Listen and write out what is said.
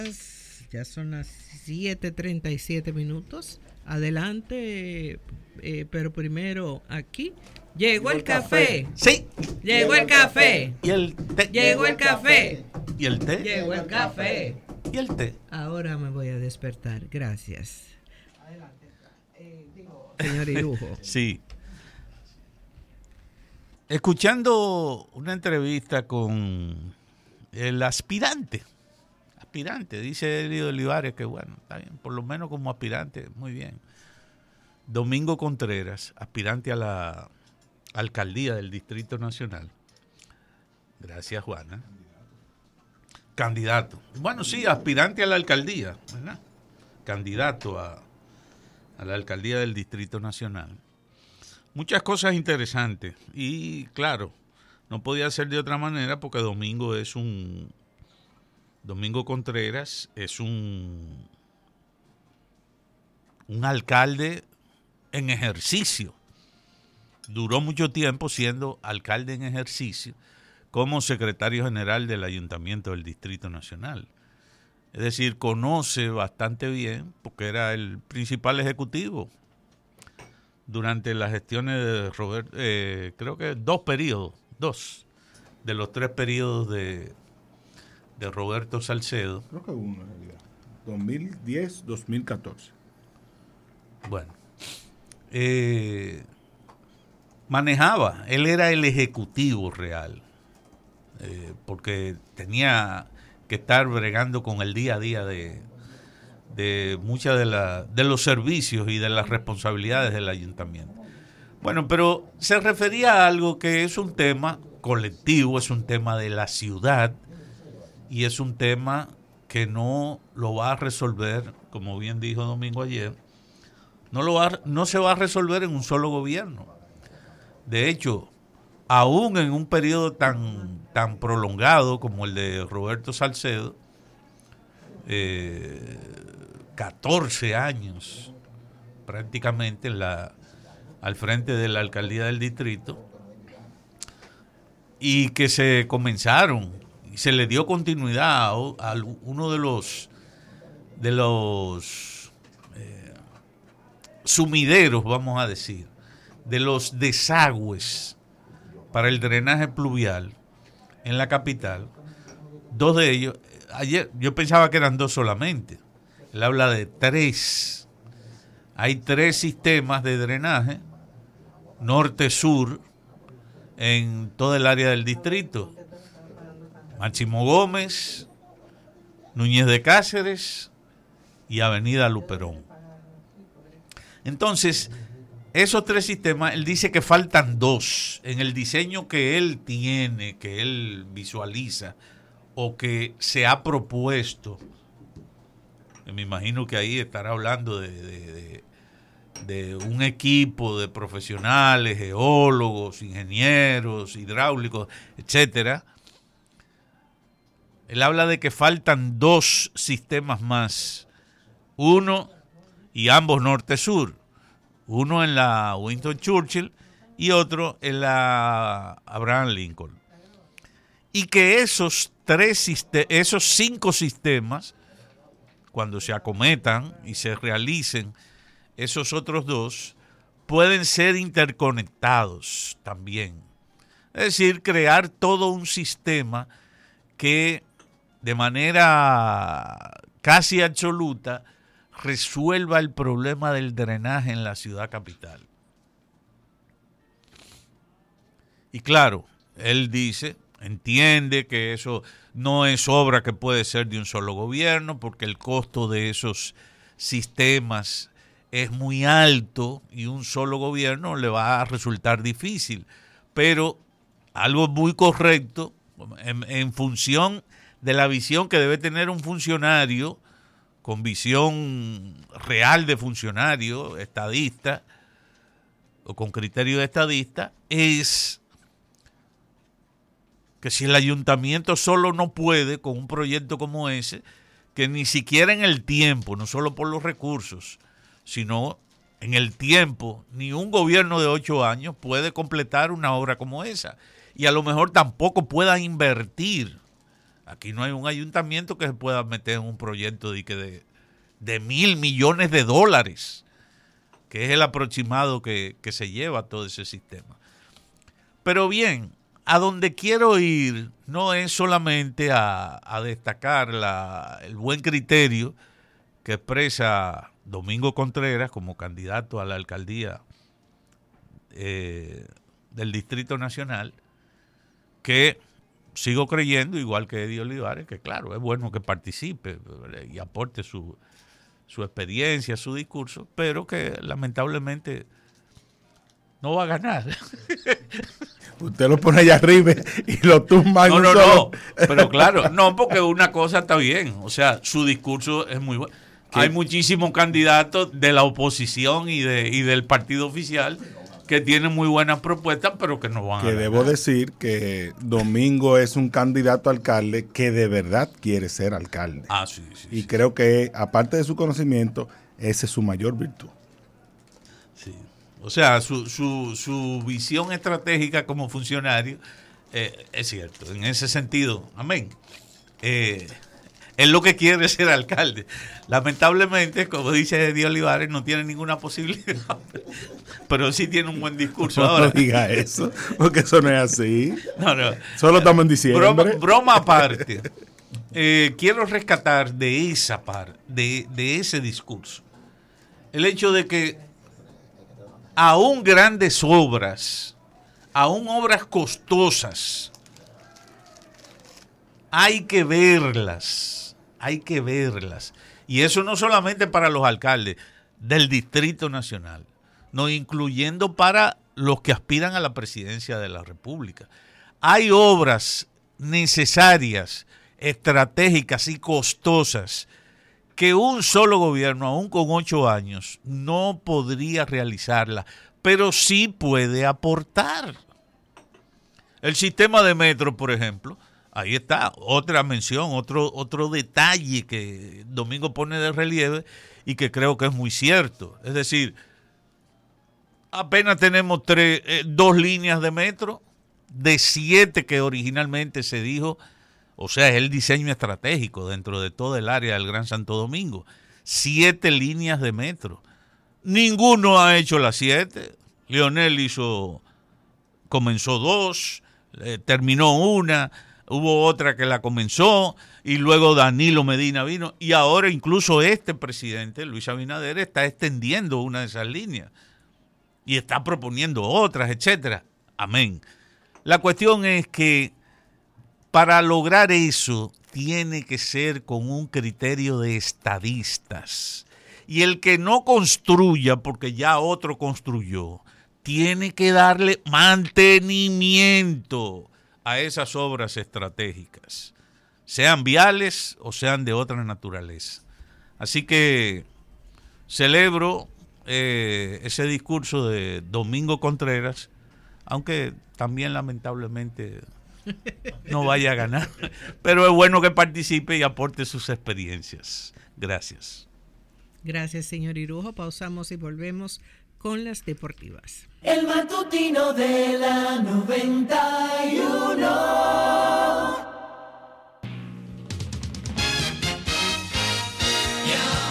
Ya son las 7:37 minutos. Adelante, pero primero aquí. Llegó el café. Sí. Llegó el café. Y el té. Llegó el café. Y el té. Llegó el café. Y el té. Ahora me voy a despertar. Gracias. Adelante. Señor Irujo. Sí. Escuchando una entrevista con el aspirante, dice Elio Olivares que bueno, está bien, por lo menos como aspirante, muy bien. Domingo Contreras, aspirante a la alcaldía del Distrito Nacional. Gracias, Juana. Candidato. Bueno, sí, aspirante a la alcaldía, ¿verdad? Candidato a la alcaldía del Distrito Nacional. Muchas cosas interesantes y claro, no podía ser de otra manera porque Domingo Contreras es un alcalde en ejercicio. Duró mucho tiempo siendo alcalde en ejercicio como secretario general del Ayuntamiento del Distrito Nacional. Es decir, conoce bastante bien porque era el principal ejecutivo durante las gestiones de Roberto, creo que dos de los 3 periodos de Roberto Salcedo. Creo que uno en realidad. 2010, 2014. Bueno, manejaba, él era el ejecutivo real, porque tenía que estar bregando con el día a día de muchas de los servicios y de las responsabilidades del ayuntamiento. Bueno, pero se refería a algo que es un tema colectivo, es un tema de la ciudad y es un tema que no lo va a resolver, como bien dijo Domingo ayer, no se va a resolver en un solo gobierno. De hecho, aún en un periodo tan prolongado como el de Roberto Salcedo, 14 años prácticamente al frente de la alcaldía del distrito, y que se comenzaron y se le dio continuidad a uno de los sumideros, vamos a decir, de los desagües para el drenaje pluvial en la capital. 2 de ellos, ayer yo pensaba que eran 2 solamente. Él habla de 3. Hay 3 sistemas de drenaje norte-sur en toda el área del distrito. Máximo Gómez, Núñez de Cáceres y Avenida Luperón. Entonces, esos 3 sistemas, él dice que faltan 2 en el diseño que él tiene, que él visualiza o que se ha propuesto. Me imagino que ahí estará hablando de un equipo de profesionales, geólogos, ingenieros, hidráulicos, etcétera. Él habla de que faltan 2 sistemas más, uno y ambos norte-sur, uno en la Winston Churchill y otro en la Abraham Lincoln. Y que esos 5 sistemas, cuando se acometan y se realicen esos otros 2, pueden ser interconectados también. Es decir, crear todo un sistema que de manera casi absoluta resuelva el problema del drenaje en la ciudad capital. Y claro, él dice, entiende que eso no es obra que puede ser de un solo gobierno, porque el costo de esos sistemas es muy alto y un solo gobierno le va a resultar difícil. Pero algo muy correcto en función de la visión que debe tener un funcionario, con visión real de funcionario, estadista, o con criterio de estadista, es que si el ayuntamiento solo no puede con un proyecto como ese, que ni siquiera en el tiempo, no solo por los recursos, sino en el tiempo, ni un gobierno de 8 años puede completar una obra como esa. Y a lo mejor tampoco pueda invertir Aquí no hay un ayuntamiento que se pueda meter en un proyecto de $1,000 millones, que es el aproximado que se lleva todo ese sistema. Pero bien, a donde quiero ir no es solamente a destacar el buen criterio que expresa Domingo Contreras como candidato a la alcaldía del Distrito Nacional, que sigo creyendo, igual que Eddie Olivares, que claro, es bueno que participe y aporte su experiencia, su discurso, pero que lamentablemente no va a ganar. Usted lo pone allá arriba y lo tumba en No, pero claro, no, porque una cosa está bien, o sea, su discurso es muy bueno. Hay muchísimos candidatos de la oposición y del partido oficial que tienen muy buenas propuestas, pero que no van a ganar. Debo decir que Domingo es un candidato a alcalde que de verdad quiere ser alcalde. Sí. Y creo que, aparte de su conocimiento, esa es su mayor virtud. Sí. O sea, su visión estratégica como funcionario es cierto. En ese sentido, amén. Él lo que quiere es ser alcalde. Lamentablemente, como dice Eddie Olivares, no tiene ninguna posibilidad. Pero sí tiene un buen discurso. Ahora, no diga eso, porque eso no es así. No. Solo estamos en diciembre. Broma aparte. Quiero rescatar de esa parte, de ese discurso, el hecho de que aún grandes obras, aún obras costosas, hay que verlas. Y eso no solamente para los alcaldes del Distrito Nacional, no, incluyendo para los que aspiran a la presidencia de la República. Hay obras necesarias, estratégicas y costosas que un solo gobierno, aún con 8 años, no podría realizarla, pero sí puede aportar. El sistema de metro, por ejemplo, ahí está, otra mención, otro detalle que Domingo pone de relieve y que creo que es muy cierto. Es decir, apenas tenemos 2 líneas de metro de 7 que originalmente se dijo, o sea, es el diseño estratégico dentro de todo el área del Gran Santo Domingo. 7 líneas de metro. Ninguno ha hecho las 7. Leonel comenzó 2, terminó una, hubo otra que la comenzó y luego Danilo Medina vino y ahora incluso este presidente, Luis Abinader, está extendiendo una de esas líneas y está proponiendo otras, etcétera. Amén. La cuestión es que para lograr eso tiene que ser con un criterio de estadistas. Y el que no construya, porque ya otro construyó, tiene que darle mantenimiento a esas obras estratégicas, sean viales o sean de otra naturaleza. Así que celebro ese discurso de Domingo Contreras, aunque también lamentablemente no vaya a ganar, pero es bueno que participe y aporte sus experiencias. Gracias. Gracias, señor Irujo. Pausamos y volvemos con las deportivas. El matutino de la 91.